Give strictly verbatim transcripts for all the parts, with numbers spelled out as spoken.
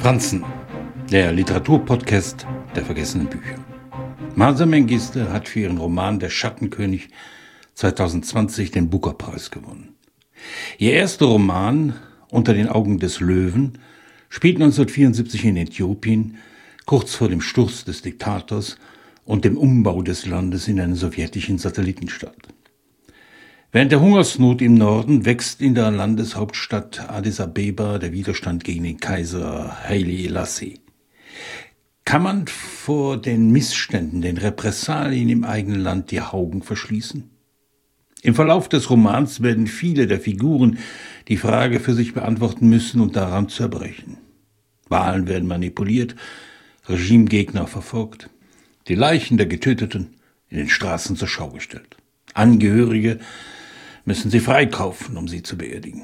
Franzen, der Literaturpodcast der vergessenen Bücher. Mahsa Mengiste hat für ihren Roman Der Schattenkönig zwanzig zwanzig den Booker-Preis gewonnen. Ihr erster Roman Unter den Augen des Löwen spielt neunzehnhundertvierundsiebzig in Äthiopien, kurz vor dem Sturz des Diktators und dem Umbau des Landes in einen sowjetischen Satellitenstaat. Während der Hungersnot im Norden wächst in der Landeshauptstadt Addis Abeba der Widerstand gegen den Kaiser Haile Selassie. Kann man vor den Missständen, den Repressalien im eigenen Land die Augen verschließen? Im Verlauf des Romans werden viele der Figuren die Frage für sich beantworten müssen und daran zerbrechen. Wahlen werden manipuliert, Regimegegner verfolgt, die Leichen der Getöteten in den Straßen zur Schau gestellt. Angehörige müssen sie freikaufen, um sie zu beerdigen.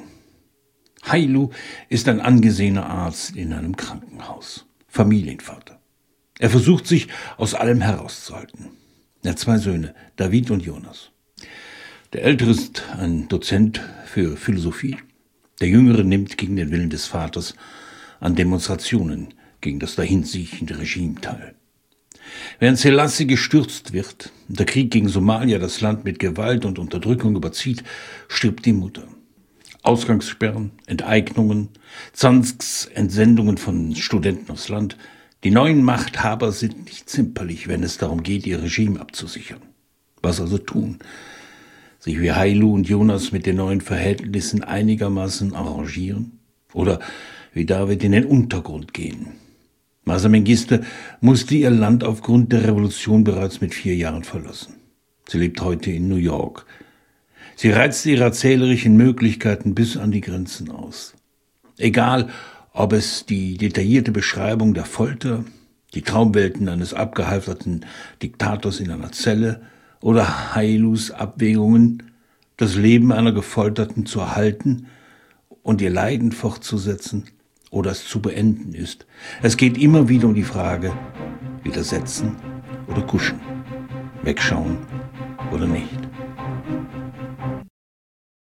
Hailu ist ein angesehener Arzt in einem Krankenhaus, Familienvater. Er versucht sich aus allem herauszuhalten. Er hat zwei Söhne, David und Jonas. Der Ältere ist ein Dozent für Philosophie. Der Jüngere nimmt gegen den Willen des Vaters an Demonstrationen gegen das dahinsiechende Regime teil. Während Selassie gestürzt wird und der Krieg gegen Somalia das Land mit Gewalt und Unterdrückung überzieht, stirbt die Mutter. Ausgangssperren, Enteignungen, Zwangsentsendungen von Studenten aufs Land. Die neuen Machthaber sind nicht zimperlich, wenn es darum geht, ihr Regime abzusichern. Was also tun? Sich wie Hailu und Jonas mit den neuen Verhältnissen einigermaßen arrangieren? Oder wie David in den Untergrund gehen? Mahsa Mengiste musste ihr Land aufgrund der Revolution bereits mit vier Jahren verlassen. Sie lebt heute in New York. Sie reizt ihre erzählerischen Möglichkeiten bis an die Grenzen aus. Egal, ob es die detaillierte Beschreibung der Folter, die Traumwelten eines abgehalfterten Diktators in einer Zelle oder Hailus Abwägungen, das Leben einer Gefolterten zu erhalten und ihr Leiden fortzusetzen oder es zu beenden ist. Es geht immer wieder um die Frage, widersetzen oder kuschen, wegschauen oder nicht.